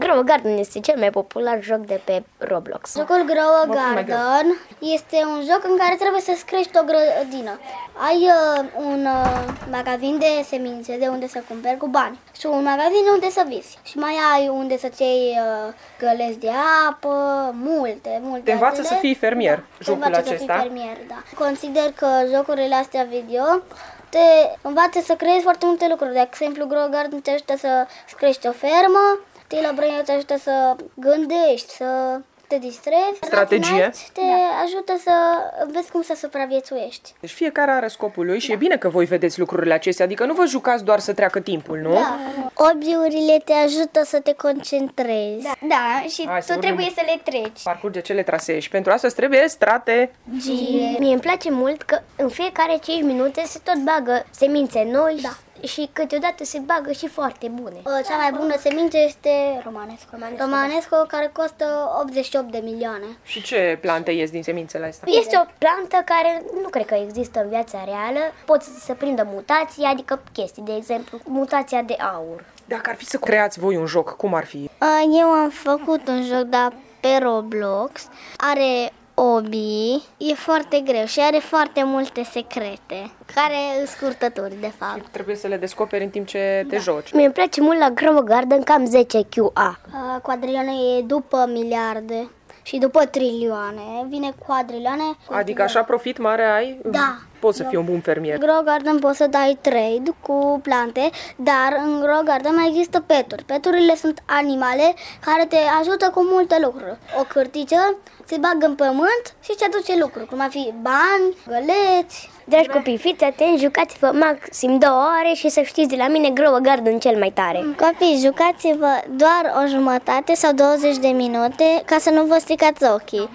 Grow a Garden este cel mai popular joc de pe Roblox. Jocul Grow a Garden este un joc în care trebuie să-ți crești o grădină. Ai un magazin de semințe de unde să cumperi cu bani și un magazin unde să vizi. Și mai ai unde să-ți iei găleți de apă, multe Te învață altele. să fii fermier, jocul te învață acesta. Să fii fermier, da. Consider că jocurile astea video te învață să creezi foarte multe lucruri. De exemplu, Grow a Garden te ajută să crești o fermă, Tila Brain te ajută să gândești, să te distrezi. Strategie. Te ajută să vezi cum să supraviețuiești. Deci fiecare are scopul lui și e bine că voi vedeți lucrurile acestea, adică nu vă jucați doar să treacă timpul, nu? Da. Hobby-urile te ajută să te concentrezi. Da, și Hai să tu trebuie să le treci. Parcurge cele trasee și pentru asta îți trebuie Mie îmi place mult că în fiecare 5 minute se tot bagă semințe noi și câteodată se bagă și foarte bune. Cea mai bună semință este Romanesco, care costă 88 de milioane. Și ce plante ies din semințele astea? Este o plantă care nu cred că există în viața reală. Poți să prindă mutații, adică chestii, de exemplu, mutația de aur. Dacă ar fi să creați voi un joc, cum ar fi? Eu am făcut un joc, dar pe Roblox. Are hobby, e foarte greu și are foarte multe secrete, care sunt scurtături, de fapt. Trebuie să le descoperi în timp ce te joci. Mie îmi place mult la Grow a Garden cam 10 QA. Quadrilioane e după miliarde și după trilioane. Vine quadrilioane. Adică așa profit mare ai? Da. Poți să fii un bun fermier. În Grow Garden poți să dai trade cu plante, dar în Grow Garden mai există peturi. Peturile sunt animale care te ajută cu multe lucruri. O cârtiță se bagă în pământ și îți aduce lucruri, cum ar fi bani, găleți. Dragi copii, fiți atenți, jucați-vă maxim 2 ore și să știți de la mine Grow a Garden cel mai tare. Copii, jucați-vă doar o jumătate sau 20 de minute ca să nu vă stricați ochii.